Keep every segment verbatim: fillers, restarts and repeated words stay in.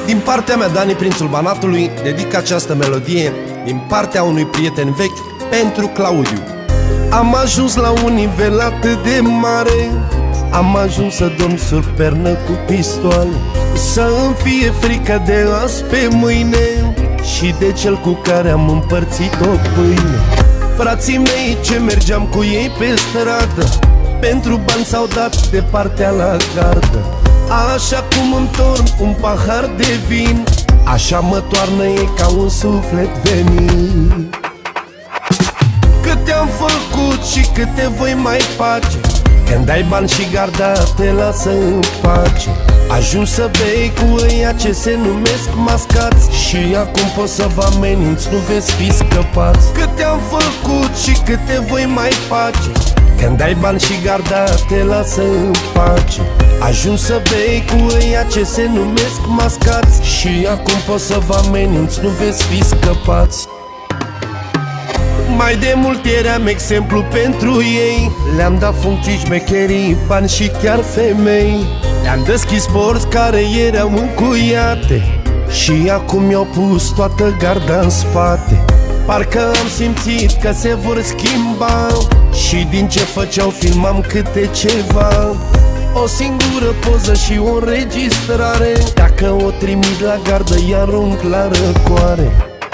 Din partea mea, Dani, prințul Banatului, dedic această melodie din partea unui prieten vechi pentru Claudiu. Am ajuns la un nivel atât de mare, am ajuns să dorm sub pernă cu pistoale, să îmi fie frică de azi pe mâine și de cel cu care am împărțit o pâine. Frații mei ce mergeam cu ei pe stradă, pentru bani s-au dat de partea la gardă. Așa cum îmi torn un pahar de vin, așa mă toarnă ei ca un suflet venin. Câte am făcut și câte voi mai face, când ai bani și garda te lasă în pace. Ajung să bei cu ăia ce se numesc mascați, și acum pot să vă ameninț, nu veți fi scăpați. Câte am făcut și câte voi mai face, când ai bani și garda te lasă în pace. Ajung să bei cu ăia ce se numesc mascați, și acum pot să vă ameninț, nu veți fi scăpați. Mai de mult eram exemplu pentru ei, le-am dat funcții, șmecherii, bani și chiar femei. Le-am deschis porți care erau încuiate, și acum mi-au pus toată garda în spate. Parcă am simțit că se vor schimba, și din ce făceau filmam câte ceva. O singură poză și o înregistrare, dacă o trimit la gardă i arunc la răcoare.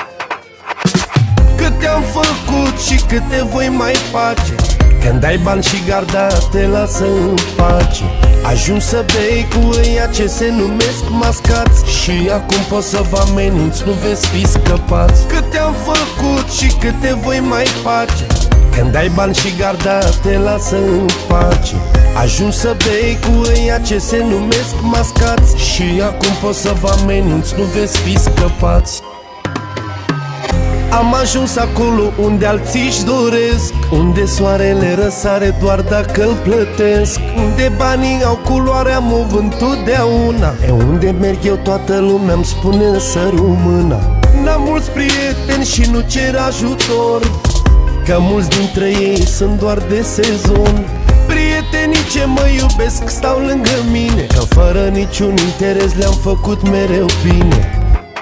Câte am făcut și câte voi mai face, când ai bani și garda te lasă în pace. Ajung să bei cu ăia ce se numesc mascați, și acum pot să vă ameninț, nu veți fi scăpați. Câte am făcut și câte voi mai face, când ai bani și garda te lasă în pace. Ajung să bei cu ăia ce se numesc mascați, și acum pot să vă ameninț, nu veți fi scăpați. Am ajuns acolo unde alții-și doresc, unde soarele răsare doar dacă îl plătesc, unde banii au culoarea mov întotdeauna, e unde merg eu toată lumea îmi spune să rămână. N-am mulți prieteni și nu cer ajutor, că mulți dintre ei sunt doar de sezon. Prietenii ce mă iubesc stau lângă mine, că fără niciun interes le-am făcut mereu bine.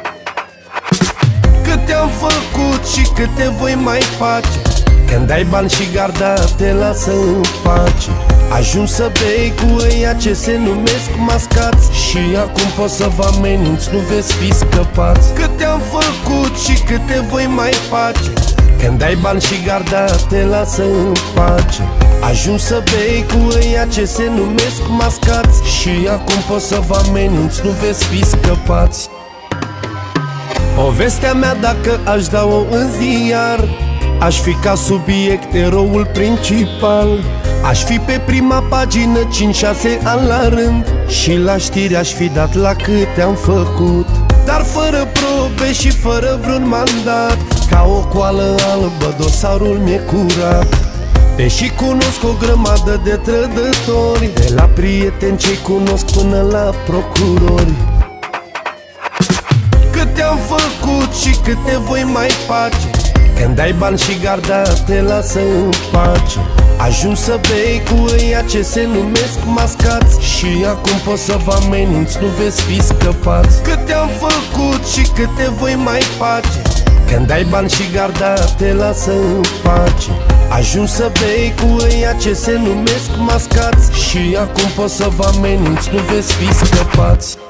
Câte am făcut și câte voi mai face, când ai bani și garda te lasă în pace. Ajung să bei cu ăia ce se numesc mascați, și acum pot să vă ameninț, nu veți fi scăpați. Câte am făcut și câte voi mai face, când ai bani și garda te lasă în pace. Ajung să bei cu ăia ce se numesc mascați, și acum pot să vă ameninț, nu veți fi scăpați. Povestea mea dacă aș da-o în ziar, aș fi ca subiect eroul principal. Aș fi pe prima pagină cinci șase ani la rând, și la știri aș fi dat la câte am făcut. Dar fără probe și fără vreun mandat, ca o coală albă dosarul mi-e curat. Deși cunosc o grămadă de trădători, de la prieteni ce-i cunosc până la procurori. Câte am făcut și câte voi mai face, când ai bani și garda te lasă în pace. Ajung să bei cu ăia ce se numesc mascați, și acum pot să vă ameninț, nu veți fi scăpați. Câte am făcut și câte voi mai face, când ai bani și garda te lasă în pace. Ajung să bei cu ăia ce se numesc mascați, și acum pot să vă ameninț, nu veți fi scăpați.